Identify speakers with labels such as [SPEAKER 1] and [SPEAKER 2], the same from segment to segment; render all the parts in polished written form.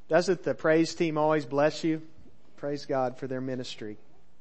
[SPEAKER 1] Doesn't the praise team always bless you? Praise God for their ministry.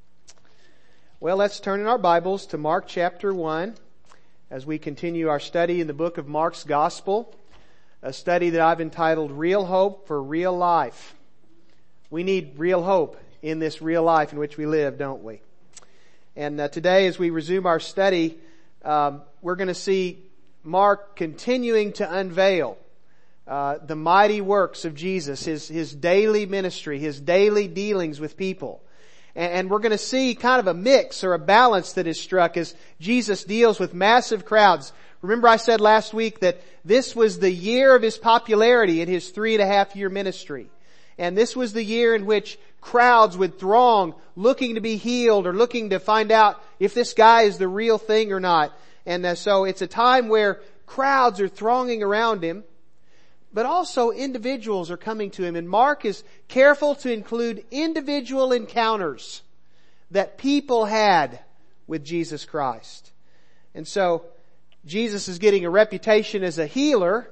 [SPEAKER 1] Well, let's turn in our Bibles to Mark chapter 1 as we continue our study in the book of Mark's Gospel, a study that I've entitled Real Hope for Real Life. We need real hope in this real life in which we live, don't we? And today, as we resume our study, we're going to see Mark continuing to unveil the mighty works of Jesus, his daily ministry, his daily dealings with people. And we're going to see kind of a mix or a balance that is struck as Jesus deals with massive crowds. Remember I said last week that this was the year of his popularity in his 3.5-year ministry. And this was the year in which crowds would throng looking to be healed or looking to find out if this guy is the real thing or not. And so it's a time where crowds are thronging around him, but also individuals are coming to him. And Mark is careful to include individual encounters that people had with Jesus Christ. And so Jesus is getting a reputation as a healer,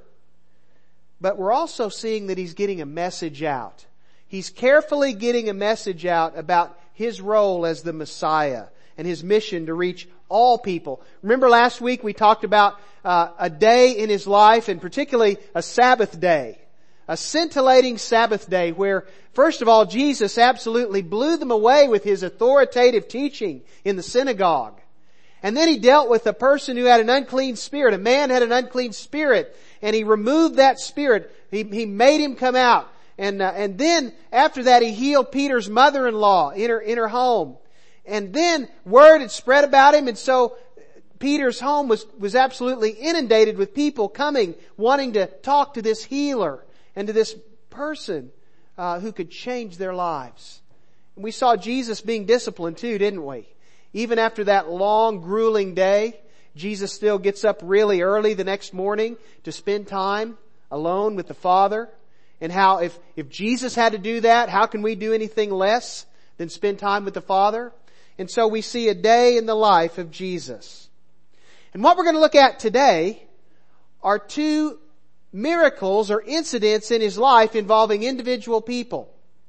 [SPEAKER 1] but we're also seeing that he's getting a message out. He's carefully getting a message out about his role as the Messiah and his mission to reach all people. Remember last week we talked about a day in his life, and particularly a Sabbath day. A scintillating Sabbath day where, first of all, Jesus absolutely blew them away with his authoritative teaching in the synagogue. And then he dealt with a person who had an unclean spirit. A man had an unclean spirit, and he removed that spirit. He made him come out. And then after that he healed Peter's mother-in-law in her home. And then word had spread about him, and so Peter's home was absolutely inundated with people coming, wanting to talk to this healer and to this person who could change their lives. And we saw Jesus being disciplined too, didn't we? Even after that long, grueling day, Jesus still gets up really early the next morning to spend time alone with the Father. And how if Jesus had to do that, how can we do anything less than spend time with the Father? And so we see a day in the life of Jesus. And what we're going to look at today are two miracles or incidents in his life involving individual people.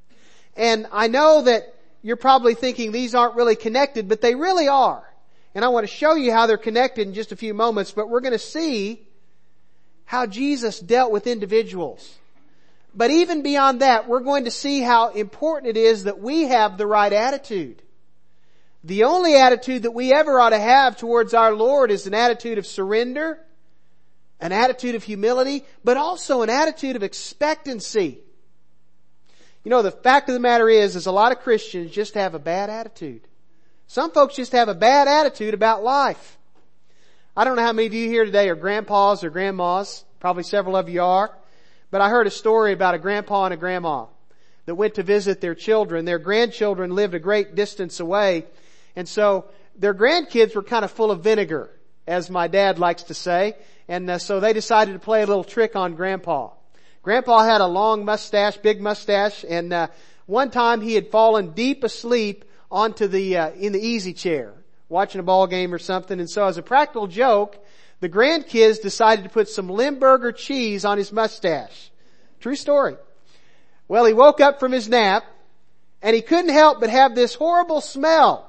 [SPEAKER 1] And I know that you're probably thinking these aren't really connected, but they really are. And I want to show you how they're connected in just a few moments, but we're going to see how Jesus dealt with individuals. But even beyond that, we're going to see how important it is that we have the right attitude. The only attitude that we ever ought to have towards our Lord is an attitude of surrender, an attitude of humility, but also an attitude of expectancy. You know, the fact of the matter is a lot of Christians just have a bad attitude. Some folks just have a bad attitude about life. I don't know how many of you here today are grandpas or grandmas. Probably several of you are. But I heard a story about a grandpa and a grandma that went to visit their children. Their grandchildren lived a great distance away. And so their grandkids were kind of full of vinegar, as my dad likes to say. And so they decided to play a little trick on Grandpa. Grandpa had a long mustache, big mustache, and one time he had fallen deep asleep onto in the easy chair, watching a ball game or something. And so as a practical joke, the grandkids decided to put some Limburger cheese on his mustache. True story. Well, he woke up from his nap, and he couldn't help but have this horrible smell.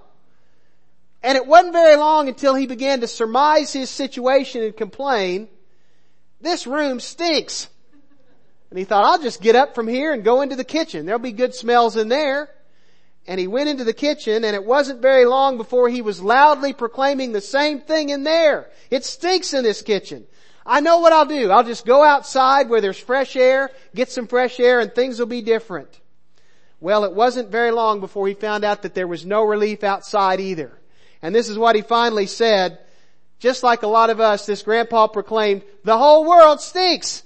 [SPEAKER 1] And it wasn't very long until he began to surmise his situation and complain, "This room stinks." And he thought, "I'll just get up from here and go into the kitchen. There'll be good smells in there." And he went into the kitchen, and it wasn't very long before he was loudly proclaiming the same thing in there. "It stinks in this kitchen. I know what I'll do. I'll just go outside where there's fresh air, get some fresh air, and things will be different." Well, it wasn't very long before he found out that there was no relief outside either. And this is what he finally said. Just like a lot of us, this grandpa proclaimed, "The whole world stinks."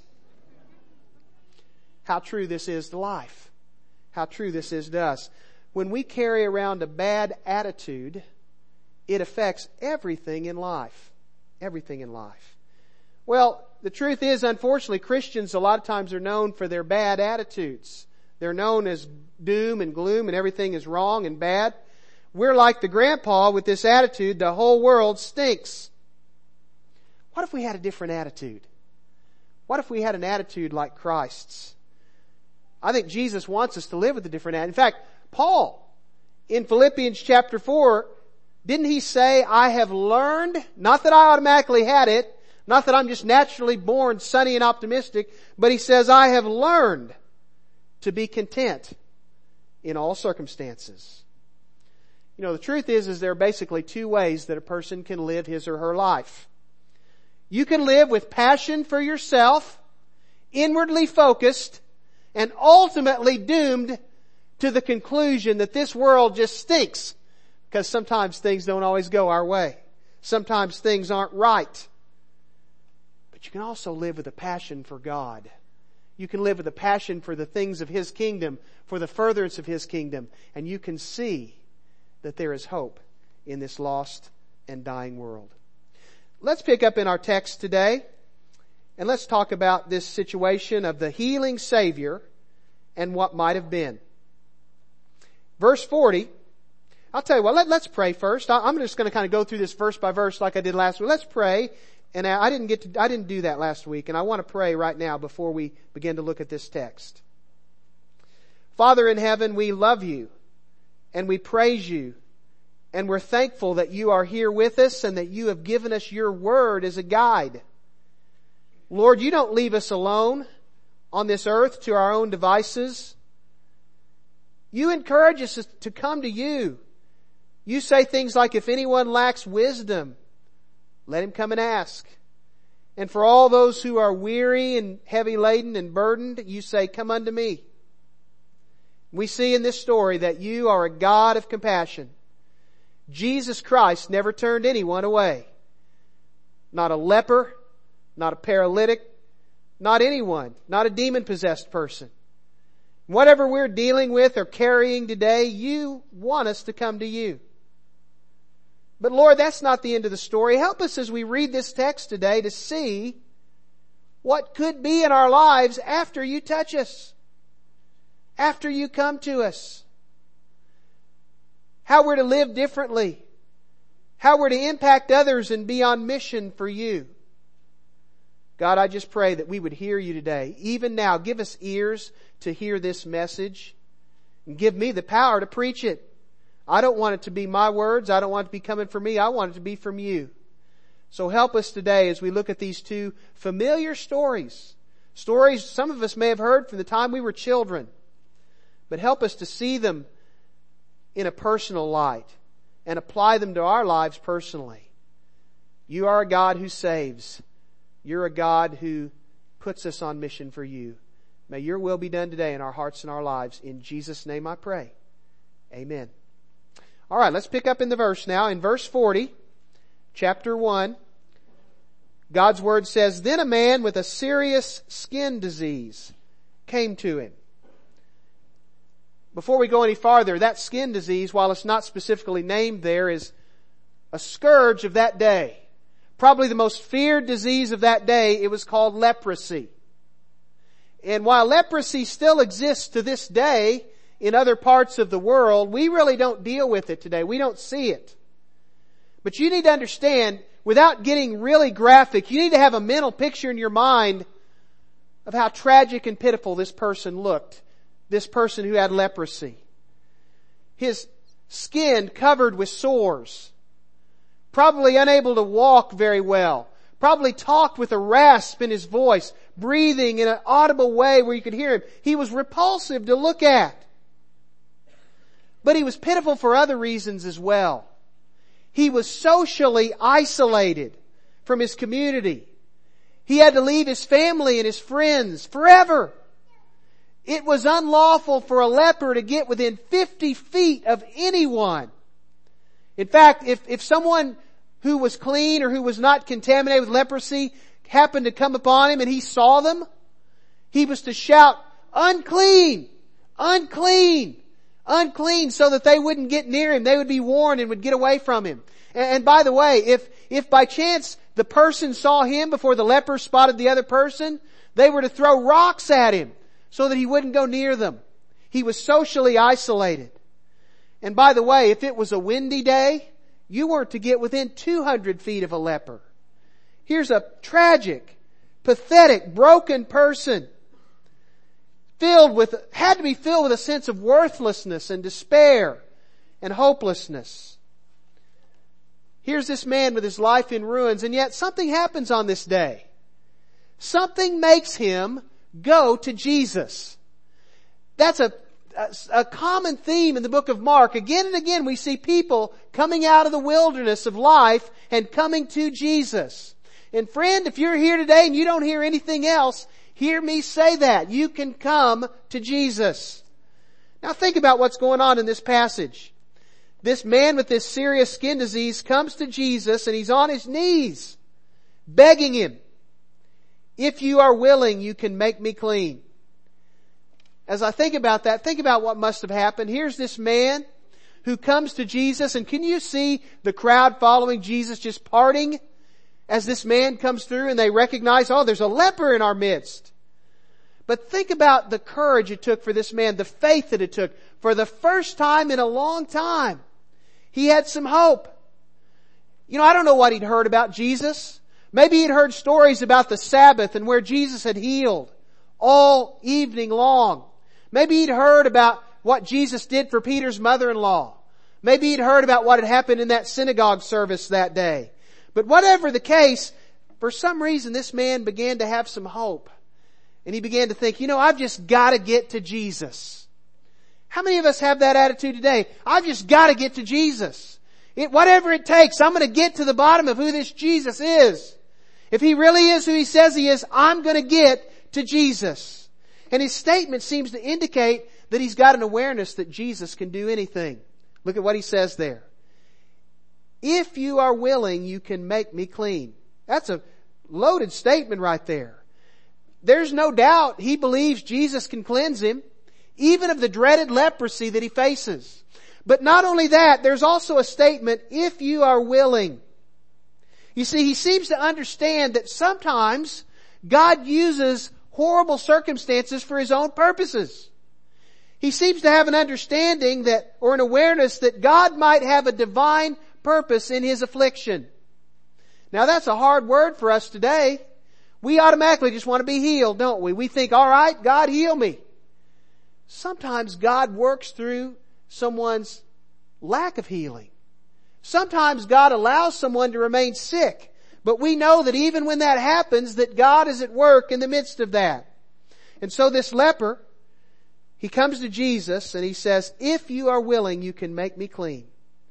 [SPEAKER 1] How true this is to life. How true this is to us. When we carry around a bad attitude, it affects everything in life. Everything in life. Well, the truth is, unfortunately, Christians a lot of times are known for their bad attitudes. They're known as doom and gloom and everything is wrong and bad. We're like the grandpa with this attitude, "The whole world stinks." What if we had a different attitude? What if we had an attitude like Christ's? I think Jesus wants us to live with a different attitude. In fact, Paul, in Philippians chapter 4, didn't he say, I have learned, not that I automatically had it, not that I'm just naturally born sunny and optimistic, but he says, I have learned to be content in all circumstances. You know, the truth is there are basically two ways that a person can live his or her life. You can live with passion for yourself, inwardly focused, and ultimately doomed to the conclusion that this world just stinks, because sometimes things don't always go our way. Sometimes things aren't right. But you can also live with a passion for God. You can live with a passion for the things of His kingdom, for the furtherance of His kingdom, and you can see that there is hope in this lost and dying world. Let's pick up in our text today, and let's talk about this situation of the healing Savior and what might have been. Verse 40, I'll tell you what, let's pray first. I'm just going to kind of go through this verse by verse like I did last week. Let's pray. And I didn't do that last week, and I want to pray right now before we begin to look at this text. Father in heaven, we love You, and we praise You, and we're thankful that You are here with us and that You have given us Your Word as a guide. Lord, You don't leave us alone on this earth to our own devices. You encourage us to come to You. You say things like, if anyone lacks wisdom, let him come and ask. And for all those who are weary and heavy laden and burdened, You say, come unto Me. We see in this story that You are a God of compassion. Jesus Christ never turned anyone away. Not a leper, not a paralytic, not anyone, not a demon-possessed person. Whatever we're dealing with or carrying today, You want us to come to You. But Lord, that's not the end of the story. Help us as we read this text today to see what could be in our lives after You touch us, after You come to us. How we're to live differently, how we're to impact others and be on mission for You. God, I just pray that we would hear You today. Even now, give us ears to hear this message and give me the power to preach it. I don't want it to be my words. I don't want it to be coming from me. I want it to be from You. So help us today as we look at these two familiar stories. Stories some of us may have heard from the time we were children. But help us to see them in a personal light and apply them to our lives personally. You are a God who saves. You're a God who puts us on mission for You. May Your will be done today in our hearts and our lives. In Jesus' name I pray. Amen. All right, let's pick up in the verse now. In verse 40, chapter 1, God's Word says, Then a man with a serious skin disease came to Him. Before we go any farther, that skin disease, while it's not specifically named there, is a scourge of that day. Probably the most feared disease of that day. It was called leprosy. And while leprosy still exists to this day in other parts of the world, we really don't deal with it today. We don't see it. But you need to understand, without getting really graphic, you need to have a mental picture in your mind of how tragic and pitiful this person looked. This person who had leprosy. His skin covered with sores. Probably unable to walk very well. Probably talked with a rasp in his voice. Breathing in an audible way where you could hear him. He was repulsive to look at. But he was pitiful for other reasons as well. He was socially isolated from his community. He had to leave his family and his friends forever. It was unlawful for a leper to get within 50 feet of anyone. In fact, if someone who was clean or who was not contaminated with leprosy happened to come upon him and he saw them, he was to shout, unclean, unclean, unclean, so that they wouldn't get near him. They would be warned and would get away from him. And by the way, if by chance the person saw him before the leper spotted the other person, they were to throw rocks at him so that he wouldn't go near them. He was socially isolated. And by the way, if it was a windy day, you weren't to get within 200 feet of a leper. Here's a tragic, pathetic, broken person. had to be filled with a sense of worthlessness and despair and hopelessness. Here's this man with his life in ruins, and yet something happens on this day. Something makes him go to Jesus. That's a common theme in the book of Mark. Again and again we see people coming out of the wilderness of life and coming to Jesus. And friend, if you're here today and you don't hear anything else, hear me say that. You can come to Jesus. Now think about what's going on in this passage. This man with this serious skin disease comes to Jesus and he's on his knees, begging him, "If you are willing, you can make me clean." As I think about that, think about what must have happened. Here's this man who comes to Jesus, and can you see the crowd following Jesus just parting as this man comes through and they recognize, oh, there's a leper in our midst. But think about the courage it took for this man, the faith that it took. For the first time in a long time, he had some hope. I don't know what he'd heard about Jesus. Maybe he'd heard stories about the Sabbath and where Jesus had healed all evening long. Maybe he'd heard about what Jesus did for Peter's mother-in-law. Maybe he'd heard about what had happened in that synagogue service that day. But whatever the case, for some reason this man began to have some hope. And he began to think, I've just got to get to Jesus. How many of us have that attitude today? I've just got to get to Jesus. Whatever it takes, I'm going to get to the bottom of who this Jesus is. If he really is who he says he is, I'm going to get to Jesus. And his statement seems to indicate that he's got an awareness that Jesus can do anything. Look at what he says there. "If you are willing, you can make me clean." That's a loaded statement right there. There's no doubt he believes Jesus can cleanse him, even of the dreaded leprosy that he faces. But not only that, there's also a statement, "if you are willing." You see, he seems to understand that sometimes God uses horrible circumstances for his own purposes. He seems to have an understanding or an awareness that God might have a divine purpose in his affliction. Now that's a hard word for us today. We automatically just want to be healed, don't we? We think, all right, God, heal me. Sometimes God works through someone's lack of healing. Sometimes God allows someone to remain sick. But we know that even when that happens, that God is at work in the midst of that. And so this leper, he comes to Jesus and he says, "If you are willing, you can make me clean."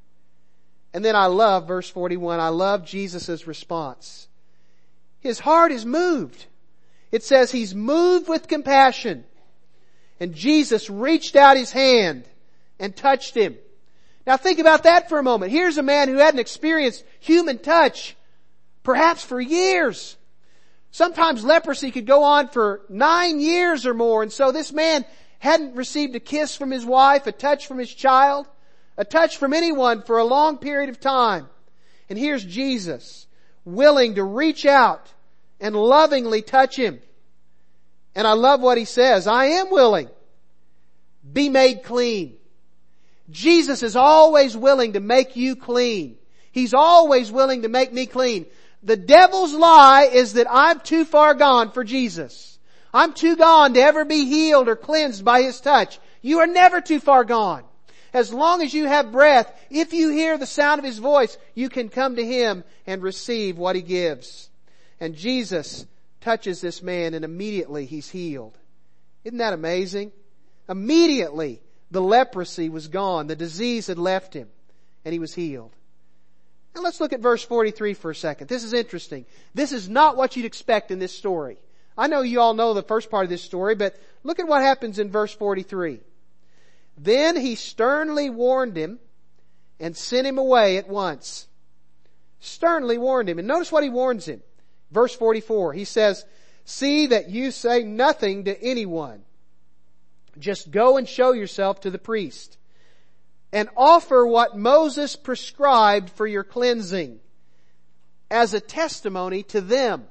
[SPEAKER 1] And then I love verse 41. I love Jesus' response. His heart is moved. It says he's moved with compassion. And Jesus reached out his hand and touched him. Now think about that for a moment. Here's a man who hadn't experienced human touch perhaps for years. Sometimes leprosy could go on for 9 years or more. And so this man hadn't received a kiss from his wife, a touch from his child, a touch from anyone for a long period of time. And here's Jesus willing to reach out and lovingly touch him. And I love what he says. "I am willing. Be made clean." Jesus is always willing to make you clean. He's always willing to make me clean. The devil's lie is that I'm too far gone for Jesus. I'm too gone to ever be healed or cleansed by his touch. You are never too far gone. As long as you have breath, if you hear the sound of his voice, you can come to him and receive what he gives. And Jesus touches this man and immediately he's healed. Isn't that amazing? Immediately the leprosy was gone. The disease had left him and he was healed. Now let's look at verse 43 for a second. This is interesting. This is not what you'd expect in this story. I know you all know the first part of this story, but look at what happens in verse 43. "Then he sternly warned him and sent him away at once." Sternly warned him. And notice what he warns him. Verse 44, he says, "See that you say nothing to anyone. Just go and show yourself to the priest and offer what Moses prescribed for your cleansing as a testimony to them."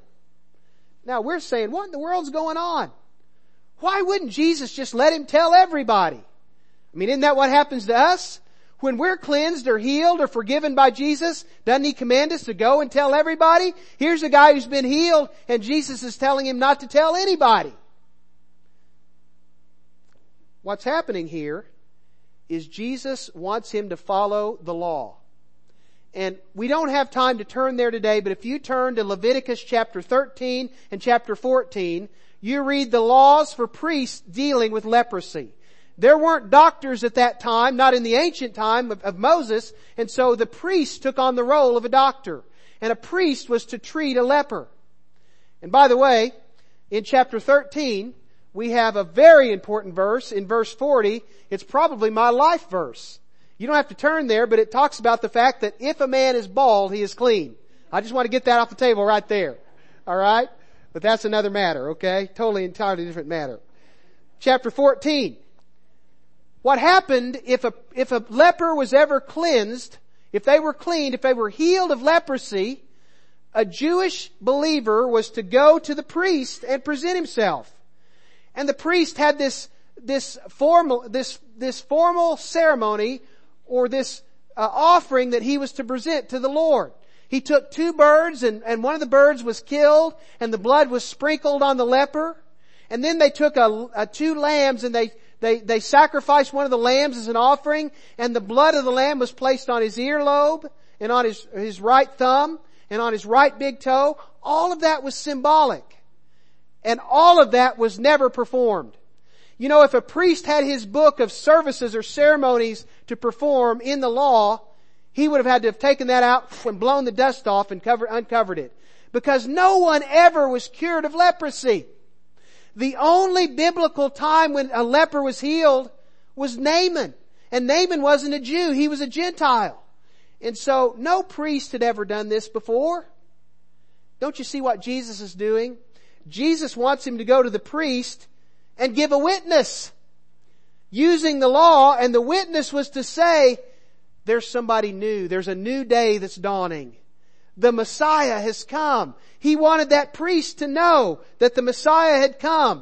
[SPEAKER 1] Now we're saying, what in the world's going on? Why wouldn't Jesus just let him tell everybody? Isn't that what happens to us? When we're cleansed or healed or forgiven by Jesus, doesn't he command us to go and tell everybody? Here's a guy who's been healed and Jesus is telling him not to tell anybody. what's happening here is Jesus wants him to follow the law. And we don't have time to turn there today, but if you turn to Leviticus chapter 13 and chapter 14, you read the laws for priests dealing with leprosy. There weren't doctors at that time, not in the ancient time of Moses, and so the priest took on the role of a doctor. And a priest was to treat a leper. And by the way, in chapter 13, we have a very important verse. In verse 40, it's probably my life verse. You don't have to turn there, but it talks about the fact that if a man is bald, he is clean. I just want to get that off the table right there. Alright? But that's another matter, okay? Totally, entirely different matter. Chapter 14. What happened if a leper was ever cleansed, if they were cleaned, if they were healed of leprosy, a Jewish believer was to go to the priest and present himself. And the priest had this formal ceremony, or this offering that he was to present to the Lord. He took 2 birds and one of the birds was killed and the blood was sprinkled on the leper. And then they took 2 lambs and they sacrificed one of the lambs as an offering, and the blood of the lamb was placed on his earlobe and on his right thumb and on his right big toe. All of that was symbolic. And all of that was never performed. You know, if a priest had his book of services or ceremonies to perform in the law, he would have had to have taken that out and blown the dust off and uncovered it. Because no one ever was cured of leprosy. The only biblical time when a leper was healed was Naaman. And Naaman wasn't a Jew, he was a Gentile. And so no priest had ever done this before. Don't you see what Jesus is doing? Jesus wants him to go to the priest and give a witness using the law, and the witness was to say, there's somebody new. There's a new day that's dawning. The Messiah has come. He wanted that priest to know that the Messiah had come.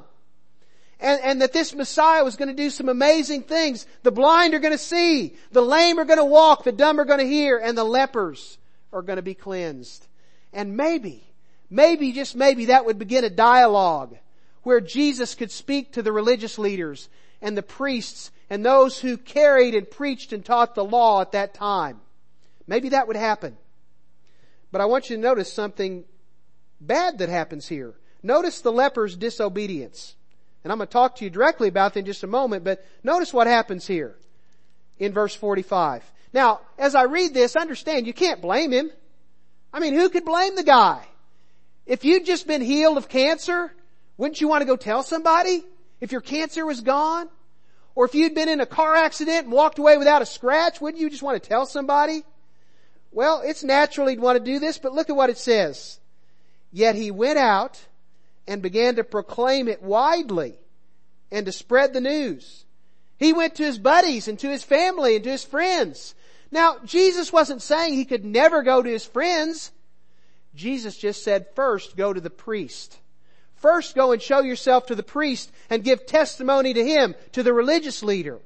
[SPEAKER 1] And that this Messiah was going to do some amazing things. The blind are going to see. The lame are going to walk. The dumb are going to hear. And the lepers are going to be cleansed. And maybe, just maybe, that would begin a dialogue where Jesus could speak to the religious leaders and the priests and those who carried and preached and taught the law at that time. Maybe that would happen. But I want you to notice something bad that happens here. Notice the leper's disobedience. And I'm going to talk to you directly about that in just a moment, but notice what happens here in verse 45. Now, as I read this, understand you can't blame him. I mean, who could blame the guy? If you'd just been healed of cancer, wouldn't you want to go tell somebody if your cancer was gone? Or if you'd been in a car accident and walked away without a scratch, wouldn't you just want to tell somebody? Well, it's natural he'd want to do this, but look at what it says. Yet he went out and began to proclaim it widely and to spread the news. He went to his buddies and to his family and to his friends. Now, Jesus wasn't saying he could never go to his friends. Jesus just said, first go to the priest. First go and show yourself to the priest and give testimony to him, to the religious leader.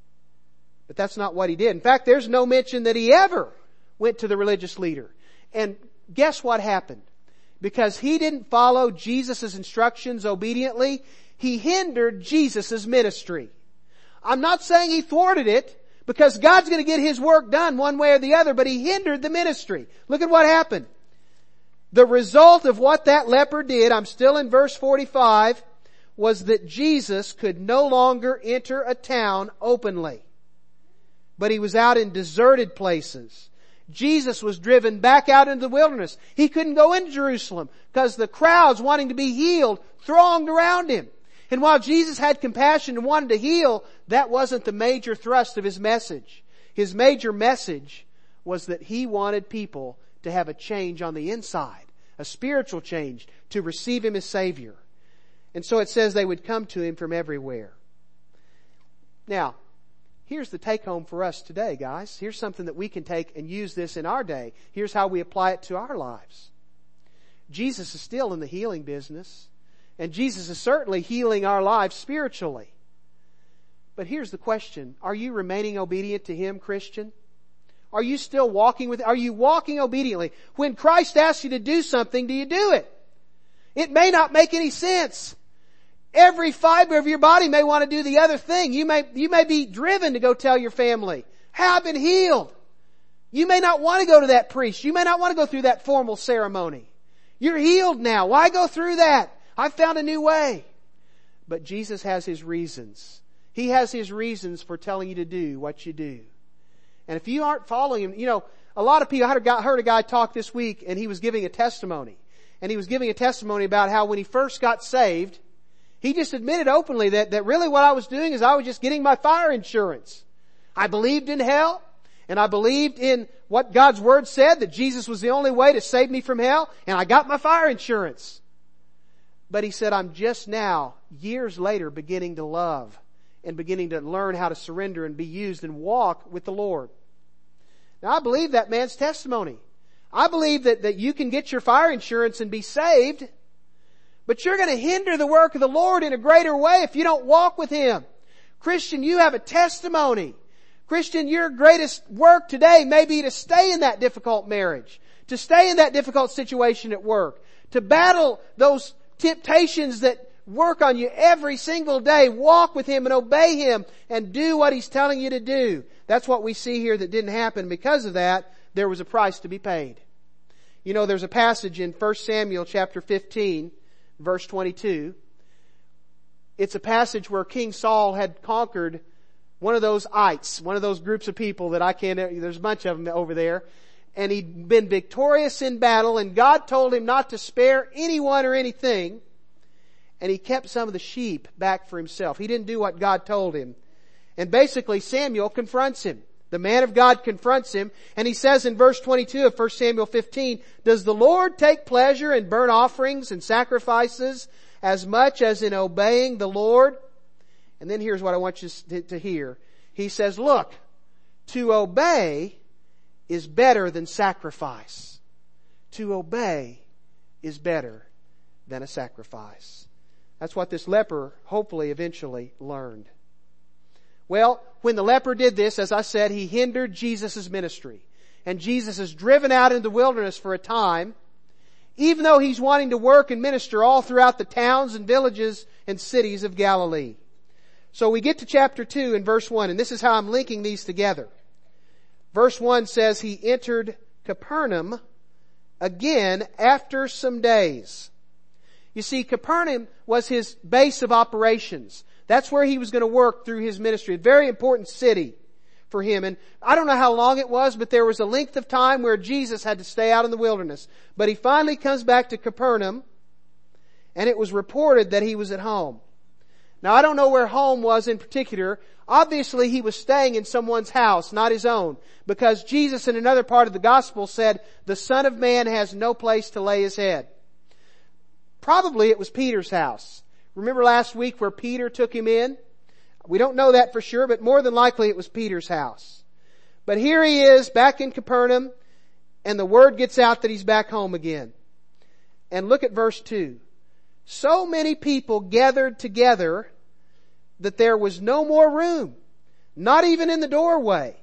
[SPEAKER 1] But that's not what he did. In fact, there's no mention that he ever went to the religious leader. And guess what happened? Because he didn't follow Jesus' instructions obediently, he hindered Jesus' ministry. I'm not saying he thwarted it, because God's going to get his work done one way or the other, but he hindered the ministry. Look at what happened. The result of what that leper did, I'm still in verse 45, was that Jesus could no longer enter a town openly. But he was out in deserted places. Jesus was driven back out into the wilderness. He couldn't go into Jerusalem because the crowds wanting to be healed thronged around him. And while Jesus had compassion and wanted to heal, that wasn't the major thrust of his message. His major message was that he wanted people to have a change on the inside, a spiritual change, to receive him as Savior. And so it says they would come to him from everywhere. Now, here's the take home for us today, guys. Here's something that we can take and use this in our day. Here's how we apply it to our lives. Jesus is still in the healing business. And Jesus is certainly healing our lives spiritually. But here's the question. Are you remaining obedient to him, Christian? Are you still are you walking obediently? When Christ asks you to do something, do you do it? It may not make any sense. Every fiber of your body may want to do the other thing. You may be driven to go tell your family, "Hey, I've been healed." You may not want to go to that priest. You may not want to go through that formal ceremony. You're healed now. Why go through that? I've found a new way. But Jesus has His reasons. He has His reasons for telling you to do what you do. And if you aren't following Him, a lot of people, I heard a guy talk this week and he was giving a testimony. And he was giving a testimony about how when he first got saved, he just admitted openly that really what I was doing is I was just getting my fire insurance. I believed in hell. And I believed in what God's Word said, that Jesus was the only way to save me from hell, and I got my fire insurance. But he said, I'm just now, years later, beginning to love and beginning to learn how to surrender and be used and walk with the Lord. Now I believe that man's testimony. I believe that you can get your fire insurance and be saved, but you're going to hinder the work of the Lord in a greater way if you don't walk with Him. Christian, you have a testimony. Christian, your greatest work today may be to stay in that difficult marriage, to stay in that difficult situation at work, to battle those temptations that work on you every single day. Walk with Him and obey Him and do what He's telling you to do. That's what we see here that didn't happen. Because of that, there was a price to be paid. There's a passage in 1 Samuel chapter 15, verse 22. It's a passage where King Saul had conquered one of those ites, one of those groups of people that there's a bunch of them over there. And he'd been victorious in battle, and God told him not to spare anyone or anything. And he kept some of the sheep back for himself. He didn't do what God told him. And basically Samuel confronts him. The man of God confronts him, and he says in verse 22 of 1 Samuel 15, "Does the Lord take pleasure in burnt offerings and sacrifices as much as in obeying the Lord?" And then here's what I want you to hear. He says, look, to obey is better than sacrifice. To obey is better than a sacrifice. That's what this leper hopefully eventually learned. Well, when the leper did this, as I said, he hindered Jesus' ministry. And Jesus is driven out into the wilderness for a time, even though He's wanting to work and minister all throughout the towns and villages and cities of Galilee. So we get to chapter 2 and verse 1, and this is how I'm linking these together. Verse 1 says, He entered Capernaum again after some days. You see, Capernaum was His base of operations. That's where He was going to work through His ministry. A very important city for Him. And I don't know how long it was, but there was a length of time where Jesus had to stay out in the wilderness. But He finally comes back to Capernaum, and it was reported that He was at home. Now I don't know where home was in particular. Obviously He was staying in someone's house, not His own. Because Jesus in another part of the gospel said, the Son of Man has no place to lay His head. Probably it was Peter's house. Remember last week where Peter took Him in? We don't know that for sure, but more than likely it was Peter's house. But here He is back in Capernaum, and the word gets out that He's back home again. And look at verse 2. So many people gathered together that there was no more room, not even in the doorway.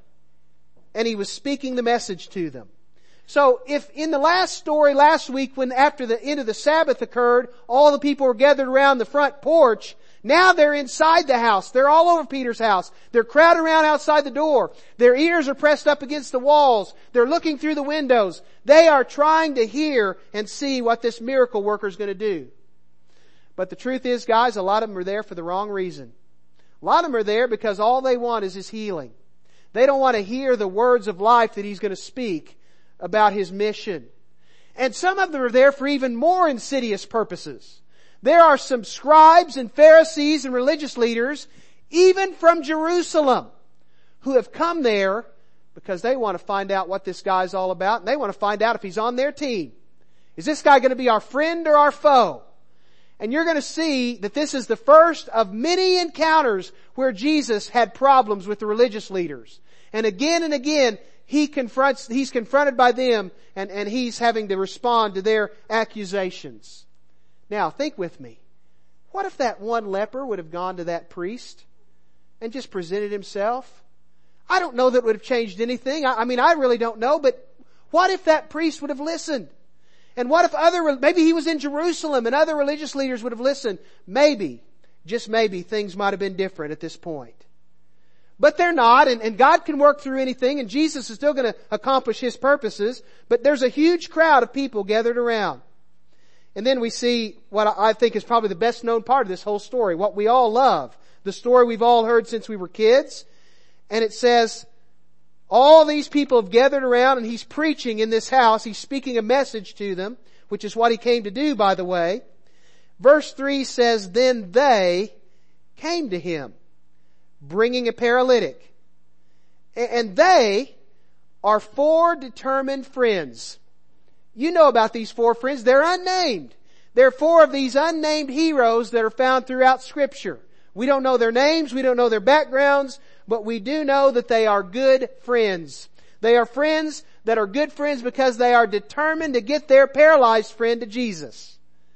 [SPEAKER 1] And He was speaking the message to them. So if in the last story last week, when after the end of the Sabbath occurred, all the people were gathered around the front porch, now they're inside the house. They're all over Peter's house. They're crowded around outside the door. Their ears are pressed up against the walls. They're looking through the windows. They are trying to hear and see what this miracle worker is going to do. But the truth is, guys, a lot of them are there for the wrong reason. A lot of them are there because all they want is His healing. They don't want to hear the words of life that He's going to speak about His mission. And some of them are there for even more insidious purposes. There are some scribes and Pharisees and religious leaders, even from Jerusalem, who have come there because they want to find out what this guy's all about, and they want to find out if he's on their team. Is this guy going to be our friend or our foe? And you're going to see that this is the first of many encounters where Jesus had problems with the religious leaders. And again, he's confronted by them, and He's having to respond to their accusations. Now, think with me. What if that one leper would have gone to that priest and just presented himself? I don't know that would have changed anything. I really don't know, but what if that priest would have listened? And what if maybe he was in Jerusalem and other religious leaders would have listened? Maybe. just maybe things might have been different at this point. But they're not, and God can work through anything, and Jesus is still going to accomplish His purposes, but there's a huge crowd of people gathered around. And then we see what I think is probably the best known part of this whole story, what we all love, the story we've all heard since we were kids. And it says, all these people have gathered around and He's preaching in this house. He's speaking a message to them, which is what He came to do, by the way. Verse 3 says, then they came to Him, bringing a paralytic. And they are 4 determined friends. You know about these 4 friends. They're unnamed. They're 4 of these unnamed heroes that are found throughout Scripture. We don't know their names. We don't know their backgrounds. But we do know that they are good friends. They are friends that are good friends because they are determined to get their paralyzed friend to Jesus.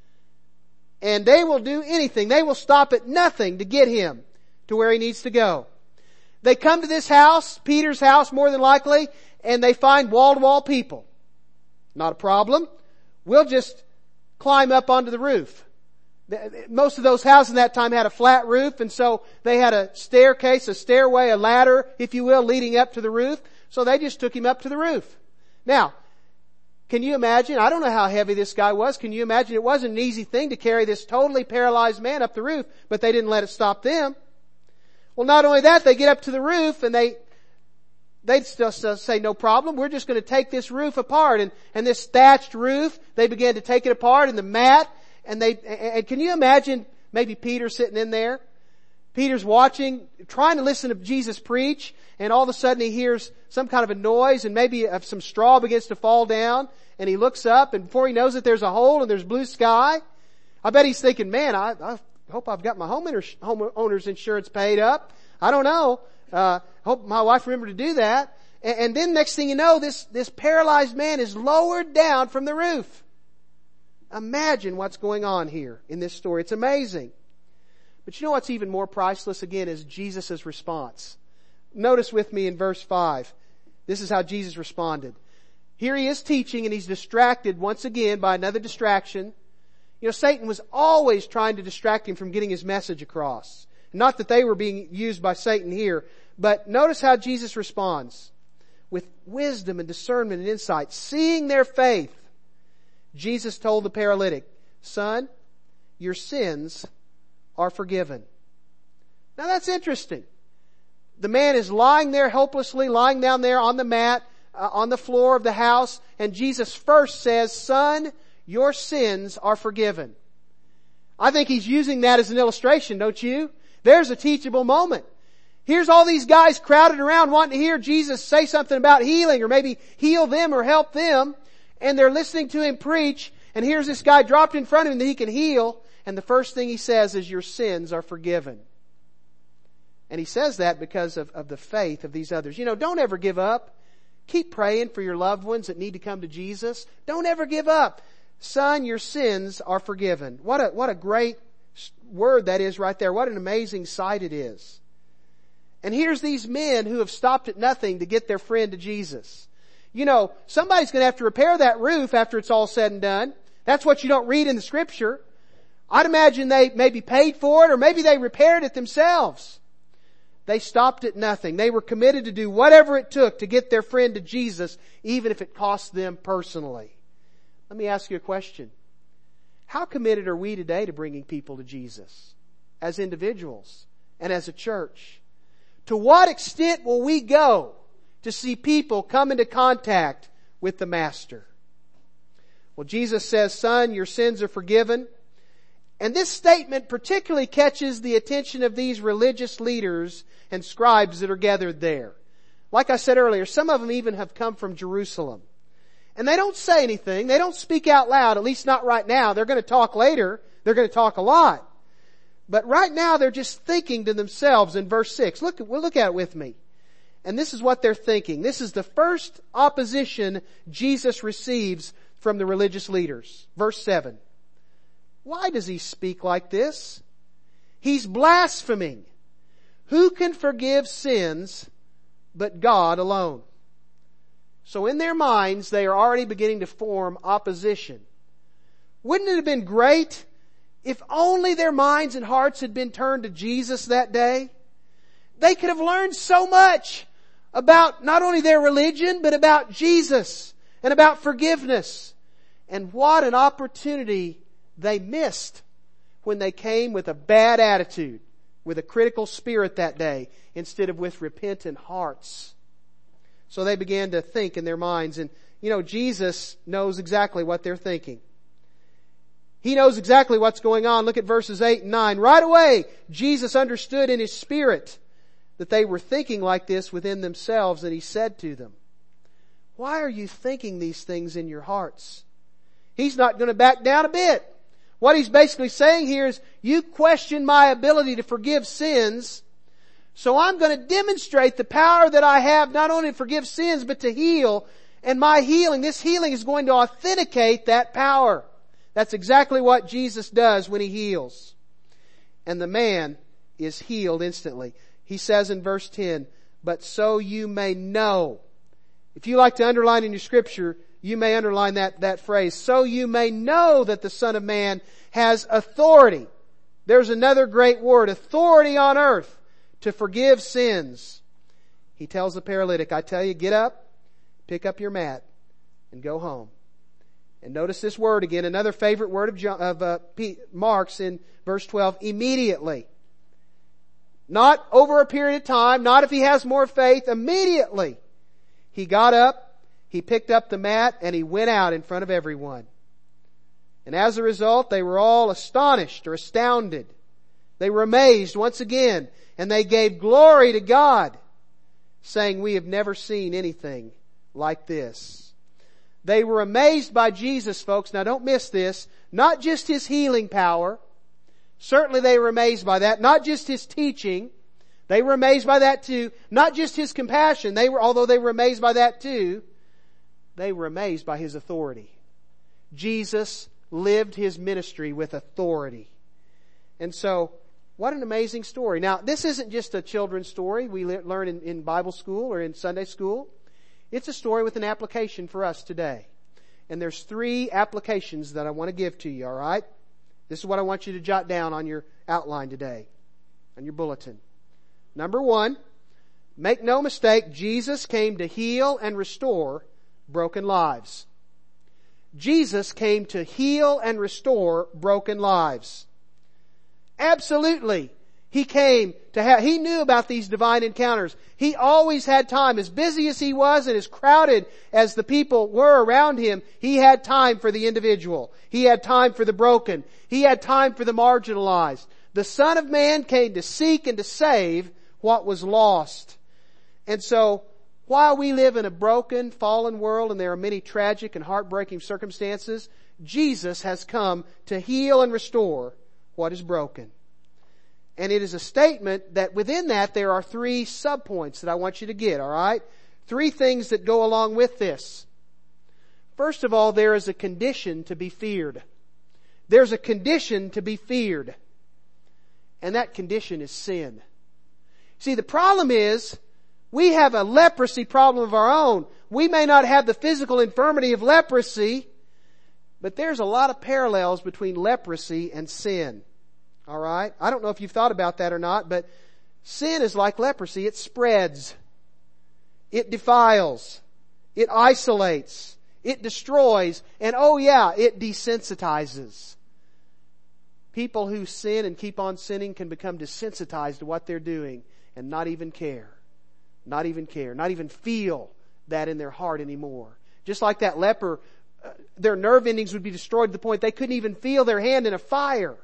[SPEAKER 1] And they will do anything. They will stop at nothing to get him to where he needs to go. They come to this house, Peter's house more than likely, and they find wall-to-wall people. Not a problem. We'll just climb up onto the roof. Most of those houses in that time had a flat roof, and so they had a staircase, a stairway, a ladder, if you will, leading up to the roof. So they just took him up to the roof. Now, can you imagine? I don't know how heavy this guy was. Can you imagine? It wasn't an easy thing to carry this totally paralyzed man up the roof, but they didn't let it stop them. Well, not only that, they get up to the roof and they'd still say, no problem. We're just going to take this roof apart. And this thatched roof, they began to take it apart, and the mat, and can you imagine maybe Peter sitting in there? Peter's watching, trying to listen to Jesus preach, and all of a sudden he hears some kind of a noise, and maybe some straw begins to fall down, and he looks up, and before he knows it, there's a hole and there's blue sky. I bet he's thinking, man, I hope I've got my homeowner's insurance paid up. I don't know. Hope my wife remembered to do that. And then next thing you know, this paralyzed man is lowered down from the roof. Imagine what's going on here in this story. It's amazing. But you know what's even more priceless again is Jesus' response. Notice with me in verse 5. This is how Jesus responded. Here he is teaching and he's distracted once again by another distraction. You know, Satan was always trying to distract him from getting his message across. Not that they were being used by Satan here, but notice how Jesus responds. With wisdom and discernment and insight, seeing their faith, Jesus told the paralytic, son, your sins are forgiven. Now that's interesting. The man is lying there helplessly, lying down there on the mat, on the floor of the house, and Jesus first says, son, your sins are forgiven. I think he's using that as an illustration, don't you? There's a teachable moment. Here's all these guys crowded around wanting to hear Jesus say something about healing or maybe heal them or help them. And they're listening to him preach. And here's this guy dropped in front of him that he can heal. And the first thing he says is, your sins are forgiven. And he says that because of the faith of these others. You know, don't ever give up. Keep praying for your loved ones that need to come to Jesus. Don't ever give up. Son, your sins are forgiven. What a great word that is right there. What an amazing sight it is. And here's these men who have stopped at nothing to get their friend to Jesus. You know, somebody's going to have to repair that roof after it's all said and done. That's what you don't read in the Scripture. I'd imagine they maybe paid for it or maybe they repaired it themselves. They stopped at nothing. They were committed to do whatever it took to get their friend to Jesus, even if it cost them personally. Let me ask you a question. How committed are we today to bringing people to Jesus as individuals and as a church? To what extent will we go to see people come into contact with the Master? Well, Jesus says, son, your sins are forgiven. And this statement particularly catches the attention of these religious leaders and scribes that are gathered there. Like I said earlier, some of them even have come from Jerusalem. And they don't say anything. They don't speak out loud, at least not right now. They're going to talk later. They're going to talk a lot. But right now they're just thinking to themselves in verse 6. Look at it with me. And this is what they're thinking. This is the first opposition Jesus receives from the religious leaders. Verse 7. Why does he speak like this? He's blaspheming. Who can forgive sins but God alone? So in their minds, they are already beginning to form opposition. Wouldn't it have been great If only their minds and hearts had been turned to Jesus that day, they could have learned so much about not only their religion, but about Jesus and about forgiveness. And what an opportunity they missed when they came with a bad attitude, with a critical spirit that day, instead of with repentant hearts. So they began to think in their minds, and Jesus knows exactly what they're thinking. He knows exactly what's going on. Look at verses 8 and 9. Right away, Jesus understood in His spirit that they were thinking like this within themselves, and He said to them, why are you thinking these things in your hearts? He's not going to back down a bit. What He's basically saying here is, you question my ability to forgive sins, so I'm going to demonstrate the power that I have not only to forgive sins, but to heal. And my healing, this healing is going to authenticate that power. That's exactly what Jesus does when He heals. And the man is healed instantly. He says in verse 10, but so you may know. If you like to underline in your scripture, you may underline that phrase. So you may know that the Son of Man has authority. There's another great word, authority on earth to forgive sins. He tells the paralytic, I tell you, get up, pick up your mat, and go home. And notice this word again, another favorite word of Mark's in verse 12, immediately. Not over a period of time, not if he has more faith, immediately. He got up, he picked up the mat, and he went out in front of everyone. And as a result, they were all astonished or astounded. They were amazed once again, and they gave glory to God, saying, we have never seen anything like this. They were amazed by Jesus, folks. Now don't miss this. Not just His healing power. Certainly they were amazed by that. Not just His teaching. They were amazed by that too. Not just His compassion. Although they were amazed by that too, they were amazed by His authority. Jesus lived His ministry with authority. And so, what an amazing story. Now, this isn't just a children's story we learn in Bible school or in Sunday school. It's a story with an application for us today. And there's 3 applications that I want to give to you, alright? This is what I want you to jot down on your outline today, on your bulletin. Number 1, make no mistake, Jesus came to heal and restore broken lives. Jesus came to heal and restore broken lives. Absolutely. He came to He knew about these divine encounters. He always had time. As busy as He was and as crowded as the people were around Him, He had time for the individual. He had time for the broken. He had time for the marginalized. The Son of Man came to seek and to save what was lost. And so, while we live in a broken, fallen world and there are many tragic and heartbreaking circumstances, Jesus has come to heal and restore what is broken. And it is a statement that within that there are 3 subpoints that I want you to get, alright? 3 things that go along with this. First of all, there is a condition to be feared. There's a condition to be feared. And that condition is sin. See, the problem is, we have a leprosy problem of our own. We may not have the physical infirmity of leprosy, but there's a lot of parallels between leprosy and sin. Alright? I don't know if you've thought about that or not, but sin is like leprosy. It spreads. It defiles. It isolates. It destroys. And it desensitizes. People who sin and keep on sinning can become desensitized to what they're doing and not even care. Not even care. Not even feel that in their heart anymore. Just like that leper, their nerve endings would be destroyed to the point they couldn't even feel their hand in a fire.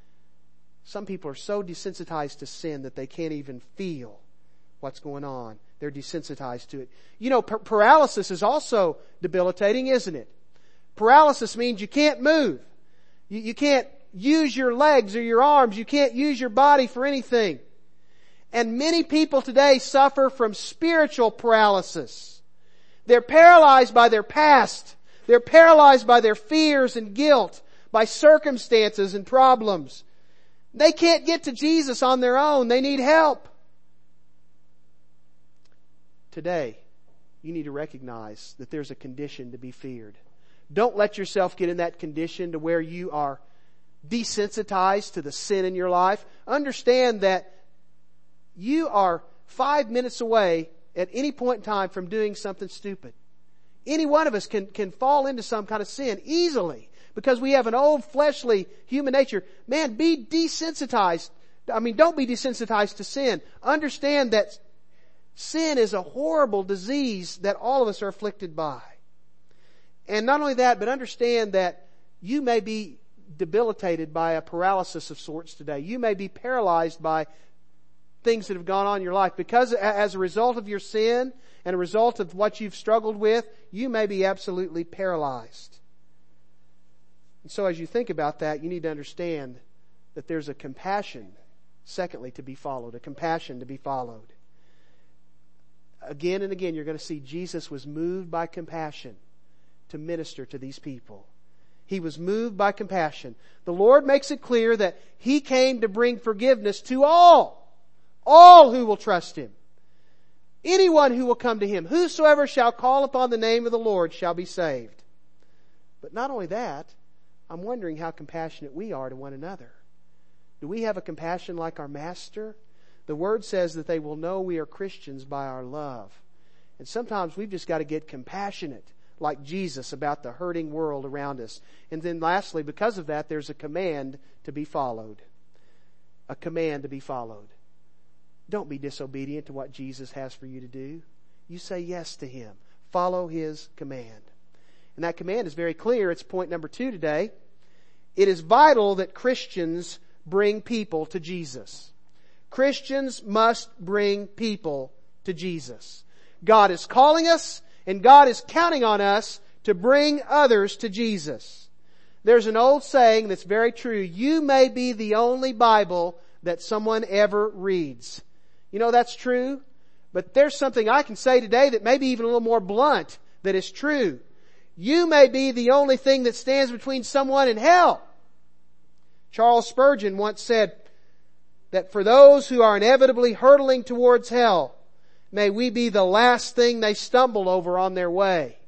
[SPEAKER 1] Some people are so desensitized to sin that they can't even feel what's going on. They're desensitized to it. Paralysis is also debilitating, isn't it? Paralysis means you can't move. You can't use your legs or your arms. You can't use your body for anything. And many people today suffer from spiritual paralysis. They're paralyzed by their past. They're paralyzed by their fears and guilt, by circumstances and problems. They can't get to Jesus on their own. They need help. Today, you need to recognize that there's a condition to be feared. Don't let yourself get in that condition to where you are desensitized to the sin in your life, understand that you are 5 minutes away at any point in time from doing something stupid. Any one of us can fall into some kind of sin easily because we have an old fleshly human nature. Man, be desensitized. Don't be desensitized to sin. Understand that sin is a horrible disease that all of us are afflicted by. And not only that, but understand that you may be debilitated by a paralysis of sorts today. You may be paralyzed by things that have gone on in your life because as a result of your sin and a result of what you've struggled with, you may be absolutely paralyzed. And so as you think about that, you need to understand that there's a compassion, secondly, to be followed, a compassion to be followed. Again and again, you're going to see Jesus was moved by compassion to minister to these people. He was moved by compassion. The Lord makes it clear that He came to bring forgiveness to all who will trust Him. Anyone who will come to Him. Whosoever shall call upon the name of the Lord shall be saved. But not only that, I'm wondering how compassionate we are to one another. Do we have a compassion like our Master? The Word says that they will know we are Christians by our love. And sometimes we've just got to get compassionate like Jesus about the hurting world around us. And then lastly, because of that, there's a command to be followed. A command to be followed. Don't be disobedient to what Jesus has for you to do. You say yes to Him. Follow His command. And that command is very clear. It's point number 2 today. It is vital that Christians bring people to Jesus. Christians must bring people to Jesus. God is calling us, and God is counting on us to bring others to Jesus. There's an old saying that's very true. You may be the only Bible that someone ever reads. You know that's true, but there's something I can say today that may be even a little more blunt that is true. You may be the only thing that stands between someone and hell. Charles Spurgeon once said that for those who are inevitably hurtling towards hell, may we be the last thing they stumble over on their way.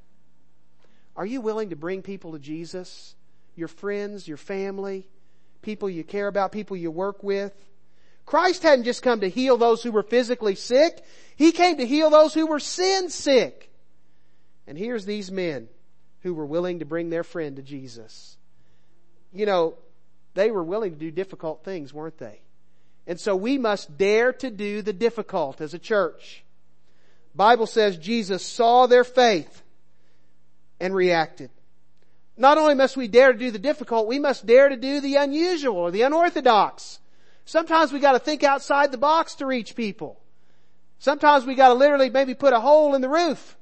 [SPEAKER 1] Are you willing to bring people to Jesus? Your friends, your family, people you care about, people you work with? Christ hadn't just come to heal those who were physically sick. He came to heal those who were sin sick. And here's these men who were willing to bring their friend to Jesus. You know, they were willing to do difficult things, weren't they? And so we must dare to do the difficult as a church. The Bible says Jesus saw their faith and reacted. Not only must we dare to do the difficult, we must dare to do the unusual or the unorthodox. Sometimes we got to think outside the box to reach people. Sometimes we got to literally maybe put a hole in the roof.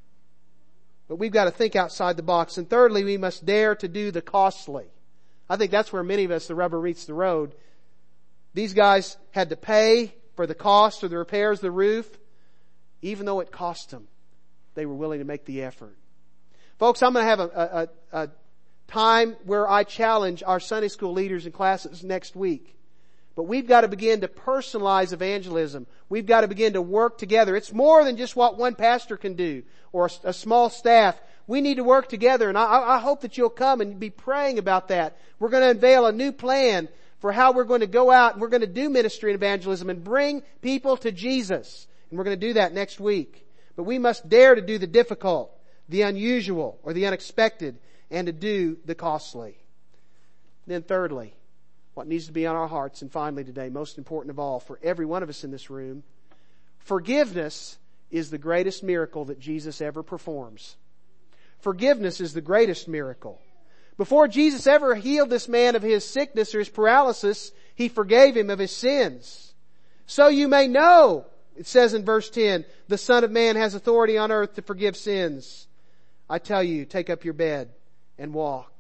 [SPEAKER 1] But we've got to think outside the box. And thirdly, we must dare to do the costly. I think that's where many of us, the rubber meets the road. These guys had to pay for the cost of the repairs of the roof. Even though it cost them, they were willing to make the effort. Folks, I'm going to have a time where I challenge our Sunday school leaders and classes next week. But we've got to begin to personalize evangelism. We've got to begin to work together. It's more than just what one pastor can do or a small staff. We need to work together, and I hope that you'll come and be praying about that. We're going to unveil a new plan for how we're going to go out and we're going to do ministry and evangelism and bring people to Jesus. And we're going to do that next week. But we must dare to do the difficult, the unusual, or the unexpected, and to do the costly. Then thirdly, what needs to be on our hearts, and finally today, most important of all, for every one of us in this room, forgiveness is the greatest miracle that Jesus ever performs. Forgiveness is the greatest miracle. Before Jesus ever healed this man of his sickness or his paralysis, He forgave him of his sins. So you may know, it says in verse 10, the Son of Man has authority on earth to forgive sins. I tell you, take up your bed and walk.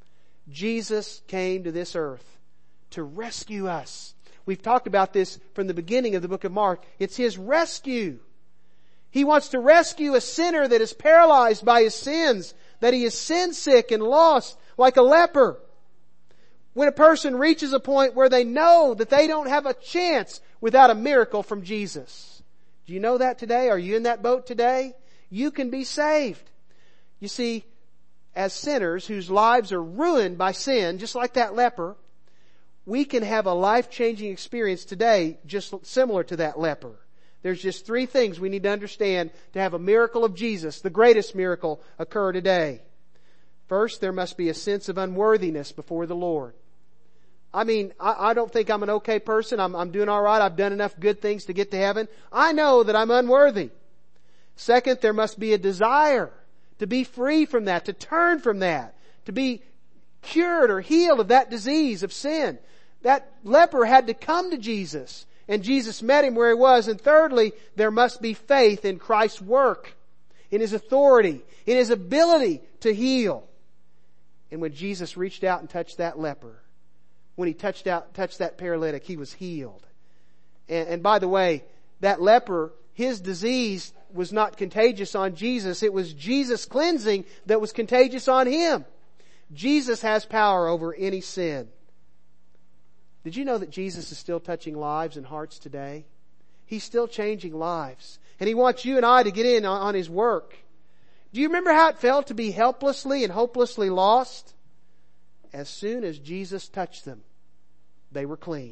[SPEAKER 1] Jesus came to this earth to rescue us. We've talked about this from the beginning of the book of Mark. It's His rescue. He wants to rescue a sinner that is paralyzed by his sins, that he is sin sick and lost like a leper. When a person reaches a point where they know that they don't have a chance without a miracle from Jesus. Do you know that today? Are you in that boat today? You can be saved. You see, as sinners whose lives are ruined by sin, just like that leper, we can have a life-changing experience today just similar to that leper. There's just 3 things we need to understand to have a miracle of Jesus, the greatest miracle, occur today. First, there must be a sense of unworthiness before the Lord. I mean, I don't think I'm an okay person. I'm doing all right. I've done enough good things to get to heaven. I know that I'm unworthy. Second, there must be a desire to be free from that, to turn from that, to be cured or healed of that disease of sin. That leper had to come to Jesus, and Jesus met him where he was. And thirdly, there must be faith in Christ's work, in His authority, in His ability to heal. And when Jesus reached out and touched that leper, when He touched that paralytic, he was healed. And by the way, that leper, his disease was not contagious on Jesus. It was Jesus' cleansing that was contagious on him. Jesus has power over any sin. Did you know that Jesus is still touching lives and hearts today? He's still changing lives. And He wants you and I to get in on His work. Do you remember how it felt to be helplessly and hopelessly lost? As soon as Jesus touched them, they were clean.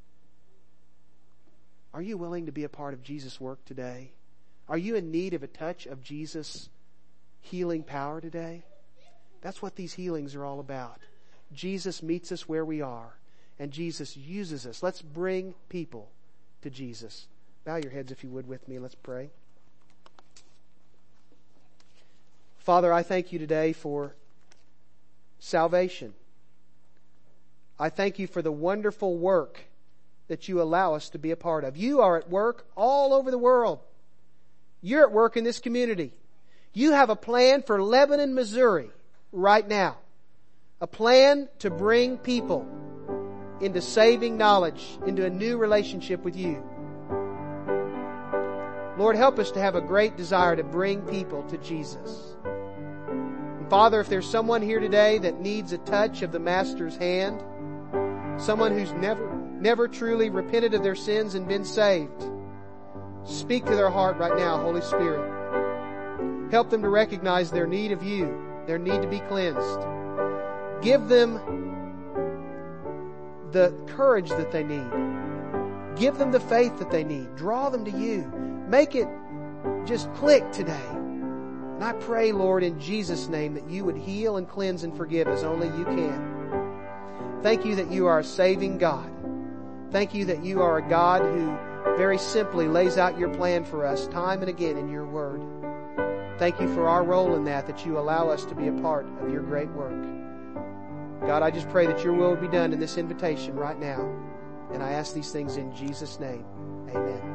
[SPEAKER 1] Are you willing to be a part of Jesus' work today? Are you in need of a touch of Jesus' healing power today? That's what these healings are all about. Jesus meets us where we are, and Jesus uses us. Let's bring people to Jesus. Bow your heads if you would with me. Let's pray. Father, I thank You today for salvation. I thank You for the wonderful work that You allow us to be a part of. You are at work all over the world. You're at work in this community. You have a plan for Lebanon, Missouri right now. A plan to bring people into saving knowledge, into a new relationship with You. Lord, help us to have a great desire to bring people to Jesus. And Father, if there's someone here today that needs a touch of the Master's hand, someone who's never truly repented of their sins and been saved, speak to their heart right now, Holy Spirit. Help them to recognize their need of You, their need to be cleansed. Give them the courage that they need. Give them the faith that they need. Draw them to You. Make it just click today. And I pray, Lord, in Jesus' name, that You would heal and cleanse and forgive as only You can. Thank You that You are a saving God. Thank You that You are a God who very simply lays out Your plan for us time and again in Your Word. Thank You for our role in that You allow us to be a part of Your great work. God, I just pray that Your will would be done in this invitation right now. And I ask these things in Jesus' name. Amen.